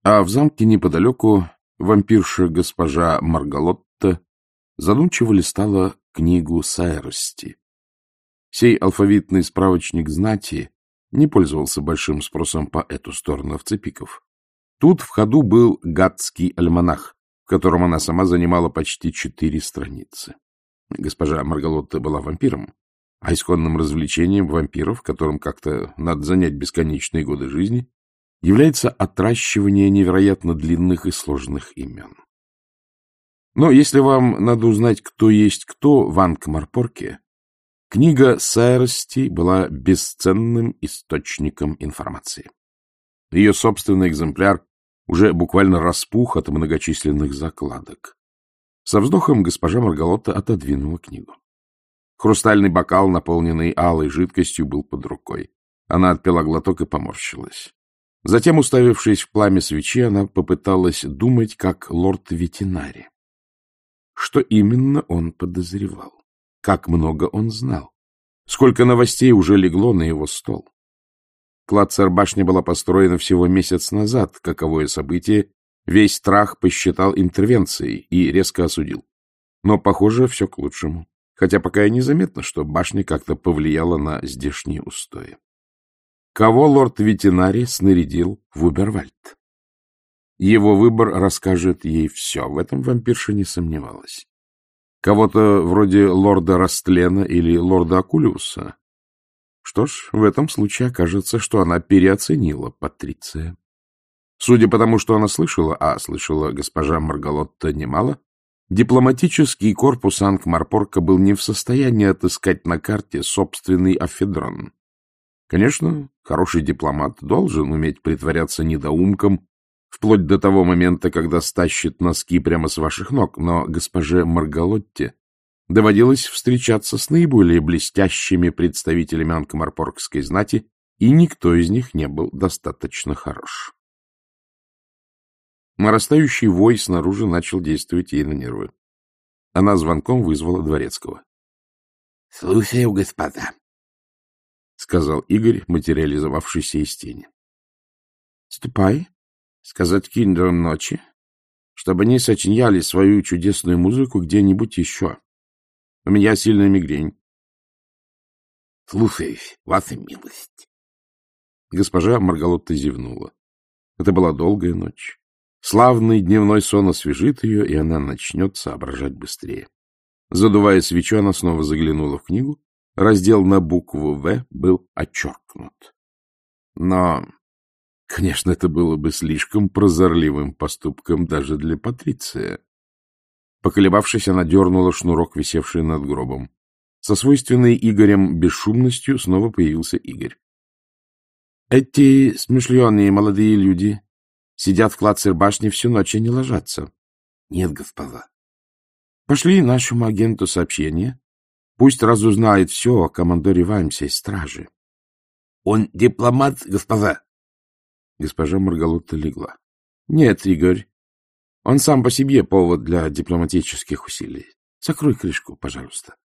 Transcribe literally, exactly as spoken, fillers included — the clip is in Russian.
А в замке неподалеку вампирша госпожа Маргалотта задумчиво листала книгу Сайрости. Сей алфавитный справочник знати не пользовался большим спросом по эту сторону овцепиков. Тут в ходу был гадский альманах, в котором она сама занимала почти четыре страницы. Госпожа Маргалотта была вампиром, а исходным развлечением вампиров, которым как-то надо занять бесконечные годы жизни, является отращивание невероятно длинных и сложных имен. Но если вам надо узнать, кто есть кто в Анкмарпорке, книга Сайрости была бесценным источником информации. Ее собственный экземпляр уже буквально распух от многочисленных закладок. Со вздохом госпожа Маргалотта отодвинула книгу. Хрустальный бокал, наполненный алой жидкостью, был под рукой. Она отпила глоток и поморщилась. Затем, уставившись в пламя свечи, она попыталась думать, как лорд Ветинари. Что именно он подозревал? Как много он знал? Сколько новостей уже легло на его стол? Клацер-башня была построена всего месяц назад. Каковое событие весь страх посчитал интервенцией и резко осудил. Но, похоже, все к лучшему. Хотя пока и незаметно, что башня как-то повлияла на здешние устои. Кого лорд Ветинари снарядил в Убервальд? Его выбор расскажет ей все. В этом вампирша не сомневалась. Кого-то вроде лорда Растлена или лорда Акулиуса? Что ж, в этом случае окажется, что она переоценила Патриция. Судя по тому, что она слышала, а слышала госпожа Маргалотта немало, дипломатический корпус Анкмарпорка был не в состоянии отыскать на карте собственный афедрон. Конечно, хороший дипломат должен уметь притворяться недоумком вплоть до того момента, когда стащит носки прямо с ваших ног, но госпоже Маргалотте доводилось встречаться с наиболее блестящими представителями анкмарпоркской знати, и никто из них не был достаточно хорош. Нарастающий вой снаружи начал действовать ей на нервы. Она звонком вызвала дворецкого. — Слушаю, господа, — сказал Игорь, материализовавшийся из тени. — Ступай, сказать киндерам ночи, чтобы они сочиняли свою чудесную музыку где-нибудь еще. У меня сильная мигрень. — Слушаюсь, ваша милость. Госпожа Маргалотта зевнула. Это была долгая ночь. Славный дневной сон освежит ее, и она начнет соображать быстрее. Задувая свечу, она снова заглянула в книгу. Раздел на букву «В» был отчеркнут. Но, конечно, это было бы слишком прозорливым поступком даже для Патриция. Поколебавшись, она дернула шнурок, висевший над гробом. Со свойственной Игорем бесшумностью снова появился Игорь. — Эти смышленые молодые люди сидят в Клацер-башне всю ночь и не ложатся. — Нет, господа. — Пошли нашему агенту сообщение. Пусть разузнает все о командоре Ваймсе и страже. — Он дипломат, господа. Госпожа Маргалотта легла. — Нет, Игорь. Он сам по себе повод для дипломатических усилий. Закрой крышку, пожалуйста.